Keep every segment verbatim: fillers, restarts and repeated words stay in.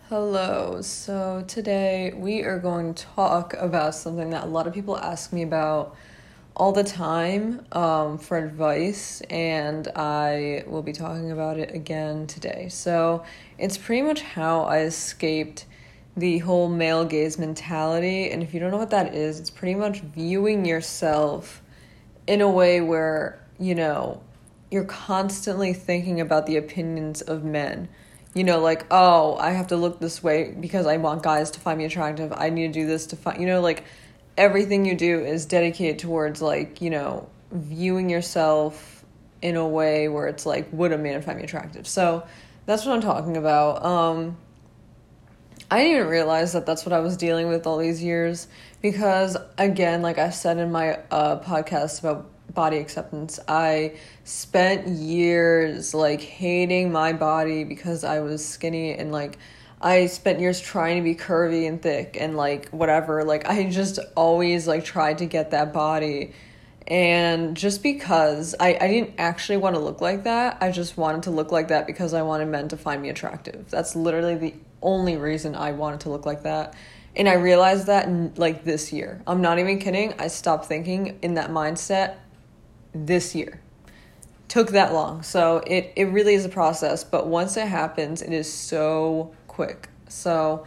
Hello. So today we are going to talk about something that a lot of people ask me about all the time um, for advice, and I will be talking about it again today. So it's pretty much how I escaped the whole male gaze mentality, and if you don't know what that is, it's pretty much viewing yourself in a way where, you know, you're constantly thinking about the opinions of men. You know, like, oh, I have to look this way because I want guys to find me attractive. I need to do this to find, you know, like, everything you do is dedicated towards, like, you know, viewing yourself in a way where it's like, would a man find me attractive? So that's what I'm talking about. Um, I didn't even realize that that's what I was dealing with all these years because, again, like I said in my uh, podcast about body acceptance, I spent years like hating my body because I was skinny, and like I spent years trying to be curvy and thick and like whatever. Like I just always like tried to get that body, and just because I, I didn't actually want to look like that, I just wanted to look like that because I wanted men to find me attractive. That's literally the only reason I wanted to look like that. And I realized that in, like this year. I'm not even kidding. I stopped thinking in that mindset this year. Took that long. So it, it really is a process, but once it happens, it is so quick. So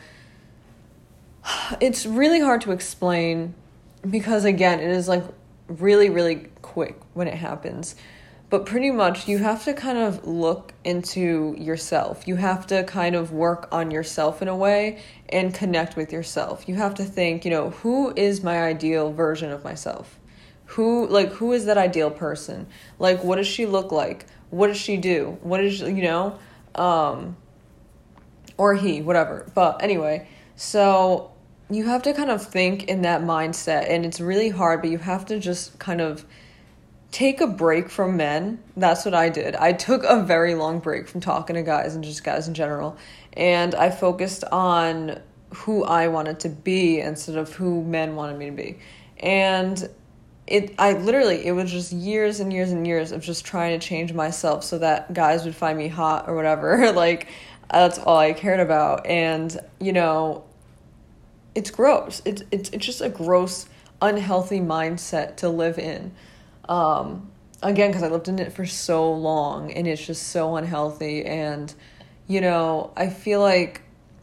it's really hard to explain because, again, it is like really, really quick when it happens. But pretty much you have to kind of look into yourself. You have to kind of work on yourself in a way and connect with yourself. You have to think, you know, who is my ideal version of myself? Who, like, who is that ideal person? Like, what does she look like? What does she do? What is, you know, um, or he, whatever. But anyway, so you have to kind of think in that mindset, and it's really hard, but you have to just kind of take a break from men. That's what I did. I took a very long break from talking to guys and just guys in general, and I focused on who I wanted to be instead of who men wanted me to be. And It, I literally, it was just years and years and years of just trying to change myself so that guys would find me hot or whatever. Like, that's all I cared about. And, you know, it's gross. It's, it's, it's just a gross, unhealthy mindset to live in. Um, again, because I lived in it for so long, and it's just so unhealthy. And, you know, I feel like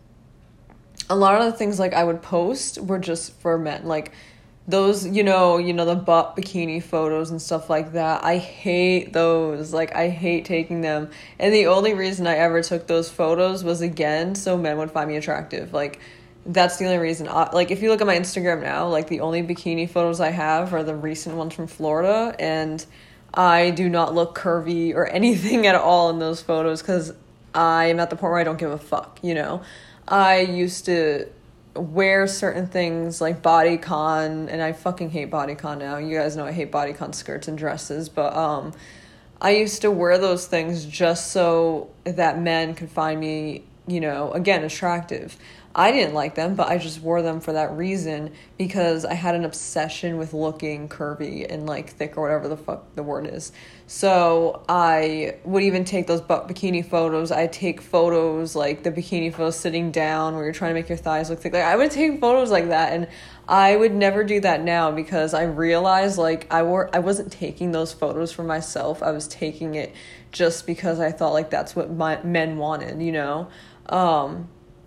a lot of the things, like, I would post were just for men. Like, those, you know, you know, the butt bikini photos and stuff like that. I hate those. Like, I hate taking them. And the only reason I ever took those photos was, again, so men would find me attractive. Like, that's the only reason. I, like, if you look at my Instagram now, like, the only bikini photos I have are the recent ones from Florida. And I do not look curvy or anything at all in those photos because I am at the point where I don't give a fuck, you know. I used to wear certain things like bodycon, and I fucking hate bodycon now. You guys know I hate bodycon skirts and dresses, but um I used to wear those things just so that men could find me, you know, again, attractive. I didn't like them, but I just wore them for that reason because I had an obsession with looking curvy and like thick or whatever the fuck the word is. So I would even take those butt bikini photos. I'd take photos like the bikini photos sitting down where you're trying to make your thighs look thick. Like, I would take photos like that, and I would never do that now because I realized like I were I wasn't taking those photos for myself. I was taking it just because I thought like that's what my men wanted, you know. Um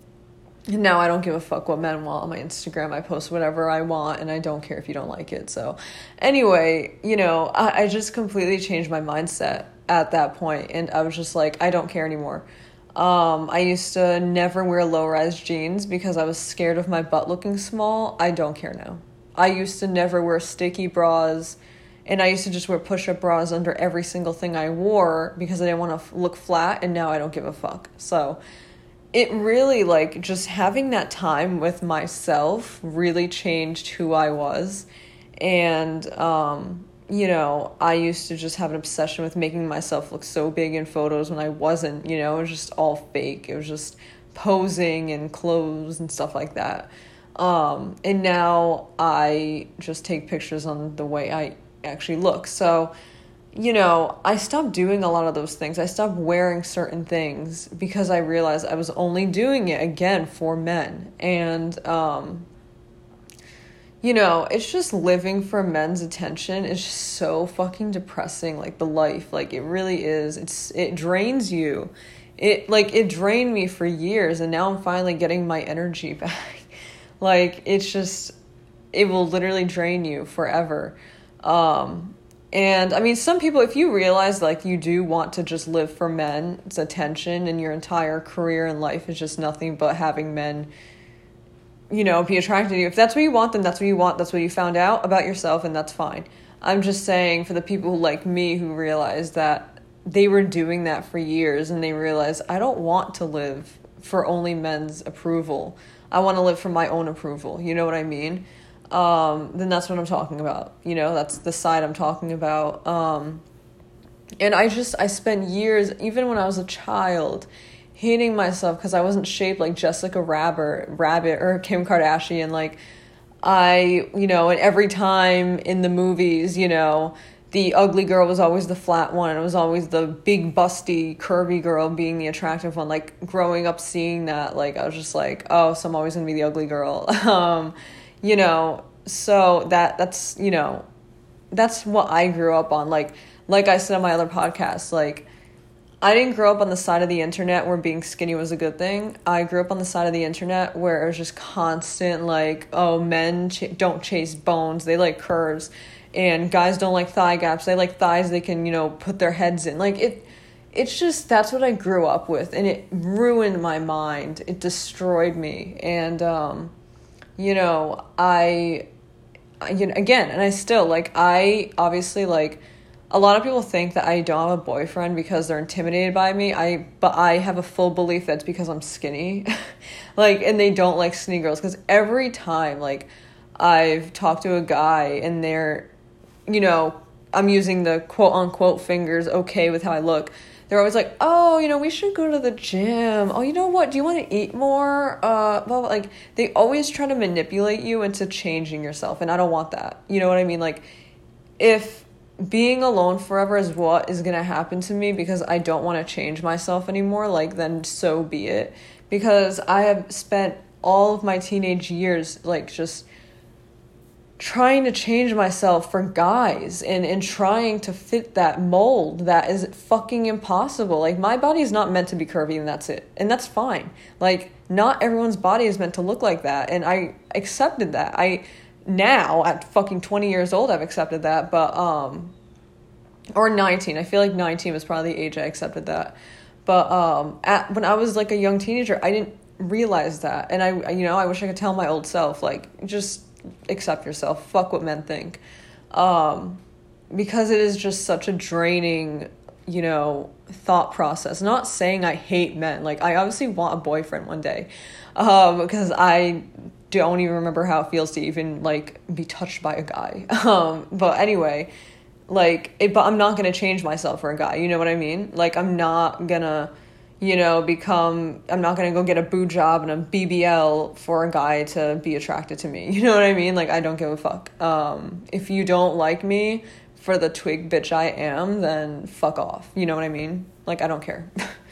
Now I don't give a fuck what men want on my Instagram. I post whatever I want, and I don't care if you don't like it. So anyway, you know, I, I just completely changed my mindset at that point, and I was just like, I don't care anymore. Um, I used to never wear low-rise jeans because I was scared of my butt looking small. I don't care now. I used to never wear sticky bras, and I used to just wear push-up bras under every single thing I wore because I didn't want to f- look flat, and now I don't give a fuck. So it really, like, just having that time with myself really changed who I was. And, um, you know, I used to just have an obsession with making myself look so big in photos when I wasn't, you know, it was just all fake. It was just posing and clothes and stuff like that. Um, and now I just take pictures on the way I actually look. So, you know, I stopped doing a lot of those things. I stopped wearing certain things because I realized I was only doing it again for men. And, um, you know, it's just living for men's attention is just so fucking depressing. Like the life, like it really is. It's, it drains you. It like, it drained me for years, and now I'm finally getting my energy back. Like, it's just, it will literally drain you forever. Um, And I mean, some people, if you realize like you do want to just live for men's attention and your entire career and life is just nothing but having men, you know, be attracted to you. If that's what you want, then that's what you want. That's what you found out about yourself, and that's fine. I'm just saying for the people like me who realized that they were doing that for years, and they realized, I don't want to live for only men's approval. I want to live for my own approval. You know what I mean? Um, then that's what I'm talking about. You know, that's the side I'm talking about. Um, and I just, I spent years, even when I was a child, hating myself because I wasn't shaped like Jessica Rabbit, Rabbit or Kim Kardashian. Like, I, you know, and every time in the movies, you know, the ugly girl was always the flat one, and it was always the big, busty, curvy girl being the attractive one. Like, growing up seeing that, like, I was just like, oh, so I'm always gonna be the ugly girl. um, You know, so that that's, you know, that's what I grew up on. Like, like I said on my other podcast, like, I didn't grow up on the side of the internet where being skinny was a good thing. I grew up on the side of the internet where it was just constant, like, oh, men ch- don't chase bones. They like curves. And guys don't like thigh gaps. They like thighs they can, you know, put their heads in. Like, it, it's just, that's what I grew up with. And it ruined my mind. It destroyed me. And, um... you know, I, you know, again, and I still, like, I obviously, like, a lot of people think that I don't have a boyfriend because they're intimidated by me. I, but I have a full belief that's because I'm skinny. Like, and they don't like skinny girls. Because every time, like, I've talked to a guy and they're, you know, I'm using the quote-unquote fingers okay with how I look. They're always like, oh, you know, we should go to the gym. Oh, you know what? Do you want to eat more? Uh, well, like, they always try to manipulate you into changing yourself. And I don't want that. You know what I mean? Like, if being alone forever is what is going to happen to me because I don't want to change myself anymore, like, then so be it. Because I have spent all of my teenage years, like, just trying to change myself for guys and, and trying to fit that mold that is fucking impossible. Like, my body is not meant to be curvy, and that's it. And that's fine. Like, not everyone's body is meant to look like that. And I accepted that. I, now at fucking twenty years old, I've accepted that, but, um, or nineteen. I feel like nineteen was probably the age I accepted that. But, um, at, when I was like a young teenager, I didn't realize that. And I, you know, I wish I could tell my old self, like, just accept yourself, fuck what men think, um because it is just such a draining, you know, thought process. Not saying I hate men, like, I obviously want a boyfriend one day, um because I don't even remember how it feels to even like be touched by a guy, um but anyway, like it, but I'm not gonna change myself for a guy, you know what I mean? Like, I'm not gonna, you know, become, I'm not going to go get a boob job and a B B L for a guy to be attracted to me. You know what I mean? Like, I don't give a fuck. Um, if you don't like me for the twig bitch I am, then fuck off. You know what I mean? Like, I don't care.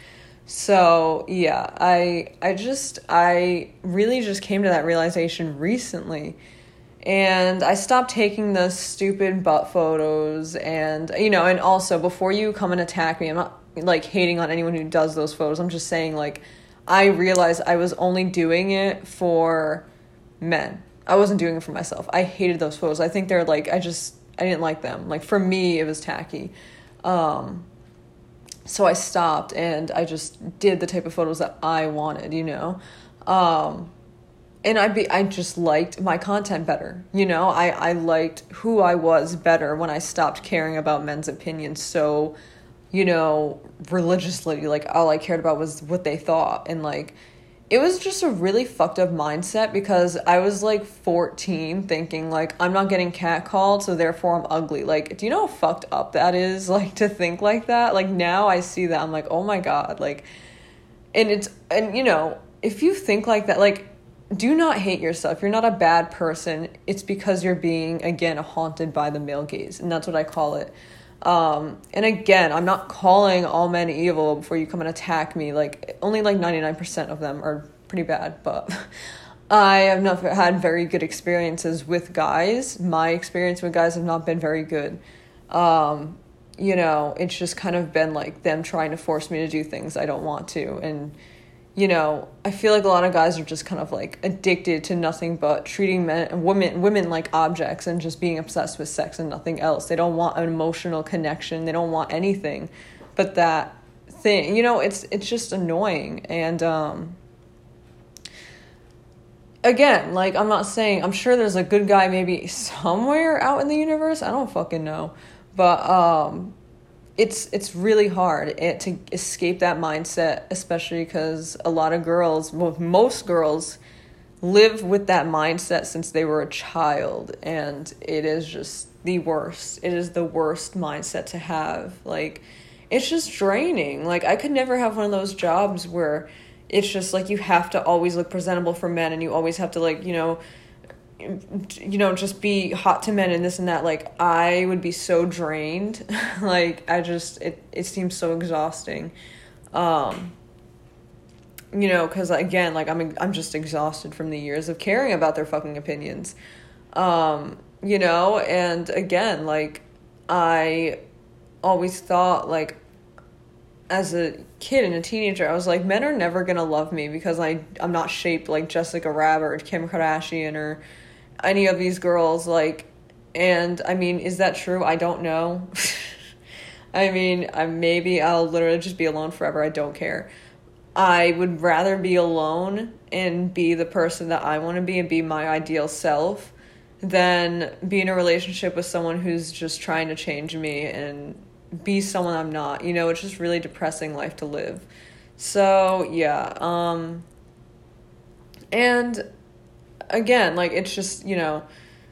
So, yeah, I, I just, I really just came to that realization recently. And I stopped taking the stupid butt photos and, you know, and also before you come and attack me, I'm not like hating on anyone who does those photos. I'm just saying, like, I realized I was only doing it for men. I wasn't doing it for myself. I hated those photos. I think they're like, I just, I didn't like them. Like, for me, it was tacky. Um, so I stopped and I just did the type of photos that I wanted, you know? Um, and I be, I just liked my content better, you know? I, I liked who I was better when I stopped caring about men's opinions so, you know, religiously. Like, all I cared about was what they thought. And, like, it was just a really fucked up mindset because I was, like, fourteen thinking, like, I'm not getting catcalled, so therefore I'm ugly. Like, do you know how fucked up that is? Like, to think like that? Like, now I see that, I'm like, oh my God. Like, and it's, and, you know, if you think like that, like, do not hate yourself. You're not a bad person. It's because you're being, again, haunted by the male gaze. And that's what I call it. Um, and again, I'm not calling all men evil before you come and attack me. Like, only like ninety-nine percent of them are pretty bad, but I have not had very good experiences with guys. My experience with guys have not been very good. Um, you know, it's just kind of been like them trying to force me to do things I don't want to. And, you know, I feel like a lot of guys are just kind of like addicted to nothing but treating men and women women like objects and just being obsessed with sex and nothing else. They don't want an emotional connection. They don't want anything but that thing. You know, it's it's just annoying. And um again, like, I'm not saying, I'm sure there's a good guy maybe somewhere out in the universe. I don't fucking know. But um It's it's really hard it, to escape that mindset, especially because a lot of girls, well, most girls, live with that mindset since they were a child, and it is just the worst. It is the worst mindset to have. Like, it's just draining. Like, I could never have one of those jobs where it's just like you have to always look presentable for men, and you always have to, like, you know, you know, just be hot to men and this and that. Like, I would be so drained. Like, I just, it, it seems so exhausting. Um, you know, because, again, like, I'm, I'm just exhausted from the years of caring about their fucking opinions. Um, you know, and again, like, I always thought, like, as a kid and a teenager, I was like, men are never gonna love me because I, I'm not shaped like Jessica Rabbit or Kim Kardashian or any of these girls, like, and I mean, is that true? I don't know. I mean, I, maybe I'll literally just be alone forever. I don't care. I would rather be alone and be the person that I want to be and be my ideal self than be in a relationship with someone who's just trying to change me and be someone I'm not. You know, it's just really depressing life to live. So, yeah. Um, and again, like, it's just, you know,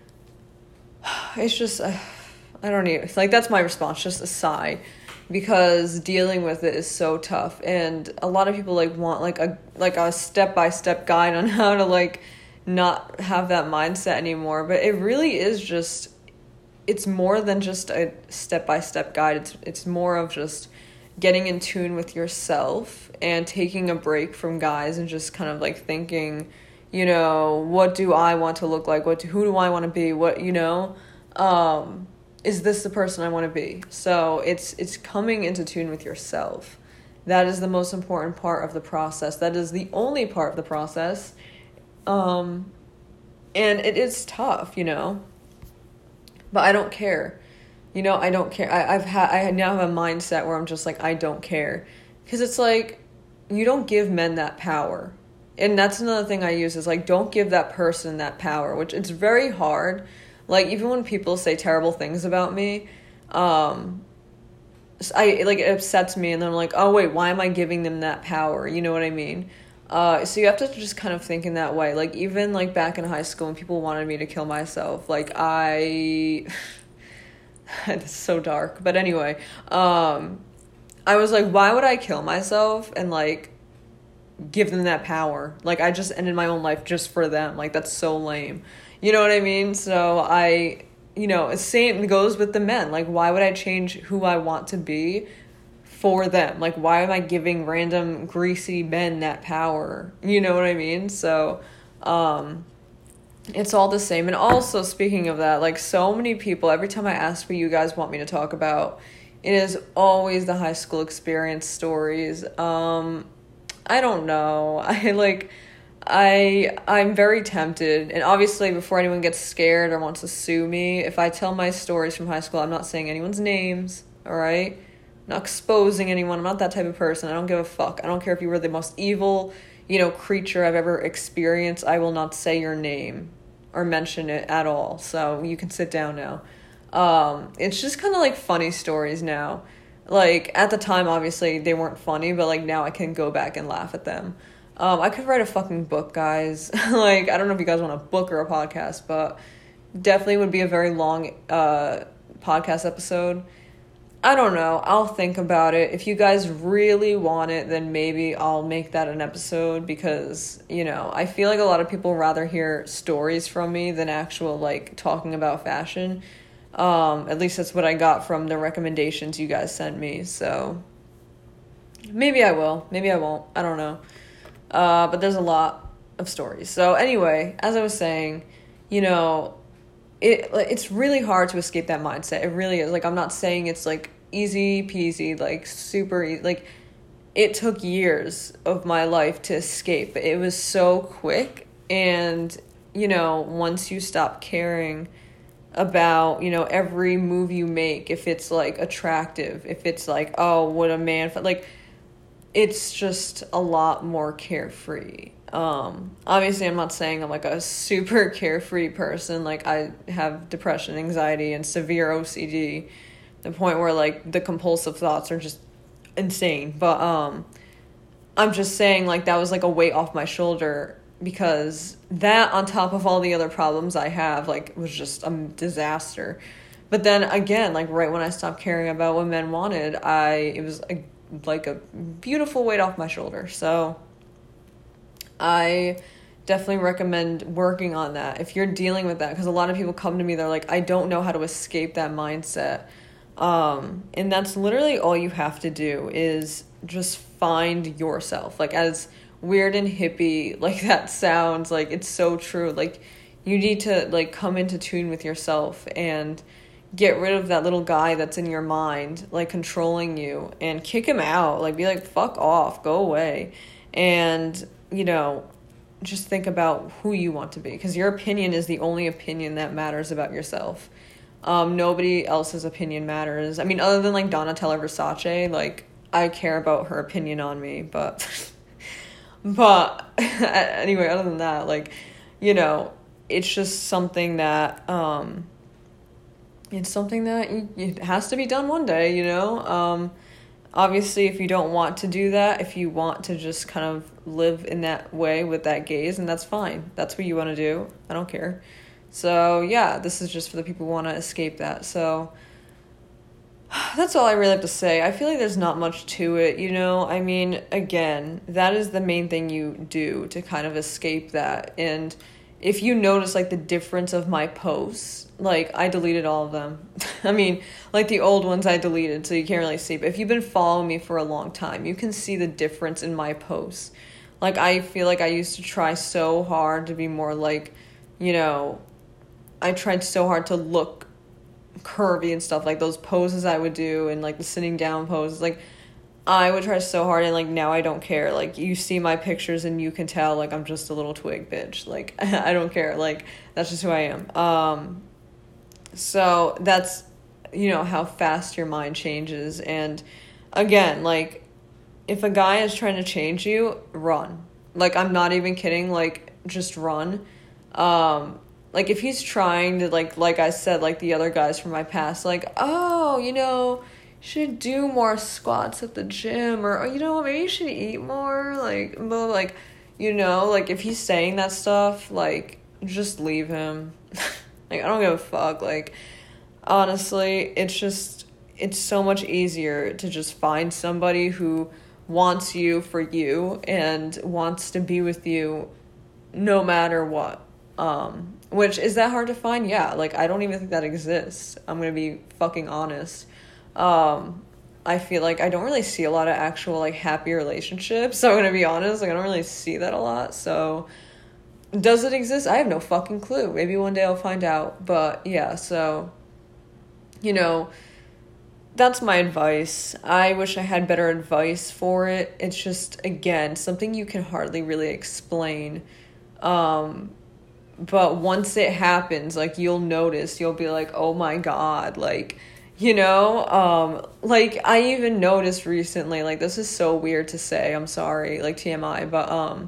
it's just, uh, I don't even, like, that's my response, just a sigh, because dealing with it is so tough. And a lot of people, like, want, like, a, like, a step-by-step guide on how to, like, not have that mindset anymore. But it really is just, it's more than just a step-by-step guide. It's, it's more of just getting in tune with yourself and taking a break from guys and just kind of, like, thinking, you know, what do I want to look like? What do, who do I want to be? What, you know, um, is this the person I want to be? So it's it's coming into tune with yourself. That is the most important part of the process. That is the only part of the process. Um, and it is tough, you know, but I don't care. You know, I don't care. I, I've had, I now have a mindset where I'm just like, I don't care. Because it's like, you don't give men that power. And that's another thing I use is, like, don't give that person that power, which it's very hard. Like, even when people say terrible things about me, um, I, like, it upsets me, and then I'm like, oh, wait, why am I giving them that power? You know what I mean? Uh, so you have to just kind of think in that way. Like, even, like, back in high school when people wanted me to kill myself, like, I... it's so dark. But anyway, um, I was like, why would I kill myself and, like, give them that power? Like, I just ended my own life just for them. Like, that's so lame. You know what I mean? So I, you know, same goes with the men. Like, why would I change who I want to be for them? Like, why am I giving random greasy men that power? You know what I mean? So, um, it's all the same. And also, speaking of that, like, so many people, every time I ask what you guys want me to talk about, it is always the high school experience stories. Um, I don't know. I, like, I, I'm very tempted. And obviously, before anyone gets scared or wants to sue me, if I tell my stories from high school, I'm not saying anyone's names, all right? I'm not exposing anyone. I'm not that type of person. I don't give a fuck. I don't care if you were the most evil, you know, creature I've ever experienced. I will not say your name or mention it at all. So you can sit down now. Um, it's just kind of like funny stories now. Like, at the time, obviously, they weren't funny, but, like, now I can go back and laugh at them. Um, I could write a fucking book, guys. Like, I don't know if you guys want a book or a podcast, but definitely would be a very long uh, podcast episode. I don't know. I'll think about it. If you guys really want it, then maybe I'll make that an episode because, you know, I feel like a lot of people rather hear stories from me than actual, like, talking about fashion. Um, at least that's what I got from the recommendations you guys sent me. So maybe I will. Maybe I won't. I don't know. Uh, but there's a lot of stories. So anyway, as I was saying, you know, it it's really hard to escape that mindset. It really is. Like, I'm not saying it's like easy peasy, like super easy. Like, it took years of my life to escape. It was so quick. And, you know, once you stop caring about, you know, every move you make, if it's like attractive, if it's like, oh, what a man, like, it's just a lot more carefree. Um, obviously, I'm not saying I'm like a super carefree person. Like, I have depression, anxiety, and severe O C D, the point where like the compulsive thoughts are just insane. But um, I'm just saying, like, that was like a weight off my shoulder, because that, on top of all the other problems I have, like, was just a disaster. But then again, like, right when I stopped caring about what men wanted, I it was a, like a beautiful weight off my shoulder. So I definitely recommend working on that if you're dealing with that, because a lot of people come to me, they're like, I don't know how to escape that mindset. Um, and that's literally all you have to do, is just find yourself. Like, as weird and hippie like that sounds, like, it's so true. Like, you need to like come into tune with yourself and get rid of that little guy that's in your mind, like, controlling you, and kick him out. Like, be like, fuck off, go away. And, you know, just think about who you want to be, because your opinion is the only opinion that matters about yourself. Um, nobody else's opinion matters. I mean, other than like Donatella Versace, like, I care about her opinion on me, but but anyway, other than that, like, you know, it's just something that um it's something that it has to be done one day, you know. Um obviously, if you don't want to do that, if you want to just kind of live in that way with that gaze, and that's fine. That's what you want to do. I don't care. So yeah, this is just for the people who want to escape that. So that's all I really have to say. I feel like there's not much to it, you know? I mean, again, that is the main thing you do to kind of escape that. And if you notice, like, the difference of my posts, like, I deleted all of them. I mean, like, the old ones I deleted, so you can't really see. But if you've been following me for a long time, you can see the difference in my posts. Like, I feel like I used to try so hard to be more, like, you know, I tried so hard to look curvy and stuff, like those poses I would do, and like the sitting down poses, like, I would try so hard, and like, now I don't care. Like, you see my pictures and you can tell, like, I'm just a little twig bitch. Like, I don't care. Like, that's just who I am. Um so that's, you know, how fast your mind changes. And again, like, if a guy is trying to change you, run. Like, I'm not even kidding. Like, just run. um Like, if he's trying to, like, like I said, like the other guys from my past, like, oh, you know, you should do more squats at the gym, or, oh, you know, maybe you should eat more, like, like, you know, like, if he's saying that stuff, like, just leave him. Like, I don't give a fuck. Like, honestly, it's just, it's so much easier to just find somebody who wants you for you and wants to be with you no matter what. Um, which, is that hard to find? Yeah, like, I don't even think that exists. I'm gonna be fucking honest. Um, I feel like I don't really see a lot of actual, like, happy relationships, so I'm gonna be honest, like, I don't really see that a lot. So, does it exist? I have no fucking clue. Maybe one day I'll find out. But yeah, so, you know, that's my advice. I wish I had better advice for it. It's just, again, something you can hardly really explain. Um, but once it happens, like, you'll notice, you'll be like, oh my God, like, you know, um, like, I even noticed recently, like, this is so weird to say, I'm sorry, like, T M I, but, um,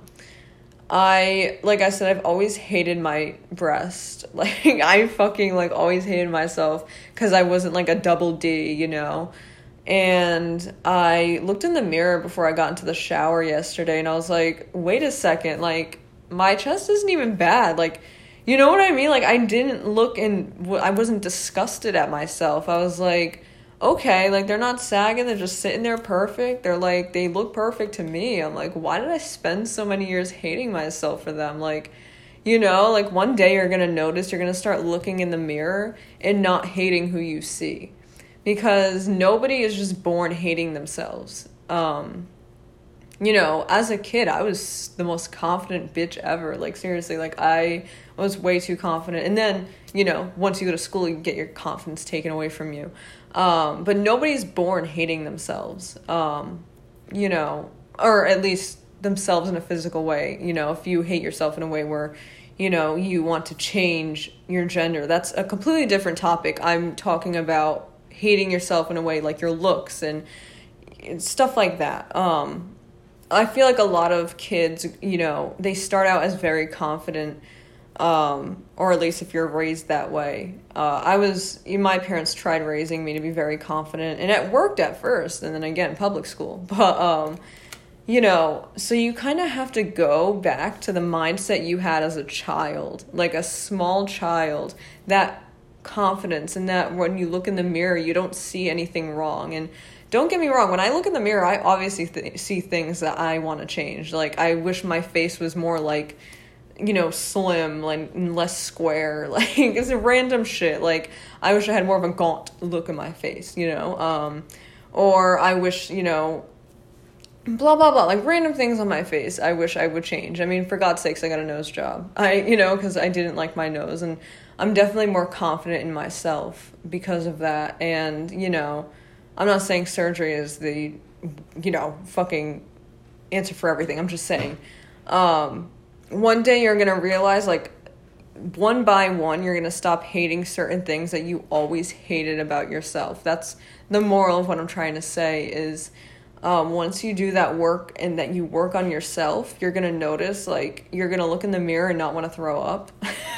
I, like I said, I've always hated my breast. Like, I fucking, like, always hated myself because I wasn't, like, a double D, you know? And I looked in the mirror before I got into the shower yesterday, and I was like, wait a second, like, my chest isn't even bad. Like, you know what I mean? Like, I didn't look, and I wasn't disgusted at myself. I was like, okay, like, they're not sagging, they're just sitting there perfect. They're like, they look perfect to me. I'm like, why did I spend so many years hating myself for them? Like, You know, like one day you're going to notice, you're going to start looking in the mirror and not hating who you see. Because nobody is just born hating themselves. Um, you know, as a kid, I was the most confident bitch ever. Like, seriously, like, I was way too confident. And then, you know, once you go to school, you get your confidence taken away from you. Um, but nobody's born hating themselves, um, you know, or at least themselves in a physical way. You know, if you hate yourself in a way where, you know, you want to change your gender, that's a completely different topic. I'm talking about hating yourself in a way like your looks and, and stuff like that. Um, I feel like a lot of kids, you know, they start out as very confident, um, or at least if you're raised that way. Uh, I was, my parents tried raising me to be very confident, and it worked at first, and then again, public school. But, um, you know, so you kind of have to go back to the mindset you had as a child, like a small child, that confidence, and that when you look in the mirror, you don't see anything wrong. And don't get me wrong, when I look in the mirror, I obviously th- see things that I want to change. Like, I wish my face was more like, you know, slim, like less square. Like, it's a random shit. Like, I wish I had more of a gaunt look in my face, you know? Um, or I wish, you know, blah, blah, blah. Like, random things on my face I wish I would change. I mean, for God's sakes, I got a nose job. I, you know, because I didn't like my nose. And I'm definitely more confident in myself because of that. And, you know, I'm not saying surgery is the, you know, fucking answer for everything. I'm just saying, um, one day you're going to realize, like, one by one, you're going to stop hating certain things that you always hated about yourself. That's the moral of what I'm trying to say is, um, once you do that work and that you work on yourself, you're going to notice, like, you're going to look in the mirror and not want to throw up.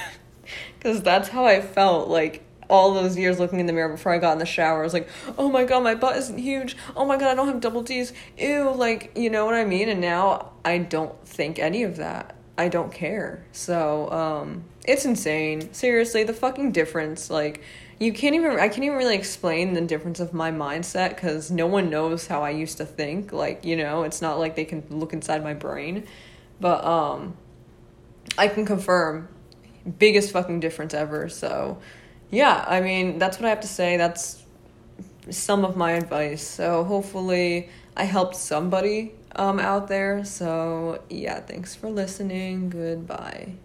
Because that's how I felt, like, all those years looking in the mirror before I got in the shower. I was like, oh my god, my butt isn't huge. Oh my god, I don't have double D's. Ew, like, you know what I mean? And now I don't think any of that. I don't care. So, um, it's insane. Seriously, the fucking difference, like, you can't even, I can't even really explain the difference of my mindset because no one knows how I used to think. Like, you know, it's not like they can look inside my brain. But, um, I can confirm, biggest fucking difference ever. So, yeah, I mean, that's what I have to say. That's some of my advice. So hopefully I helped somebody um, out there. So, yeah, thanks for listening. Goodbye.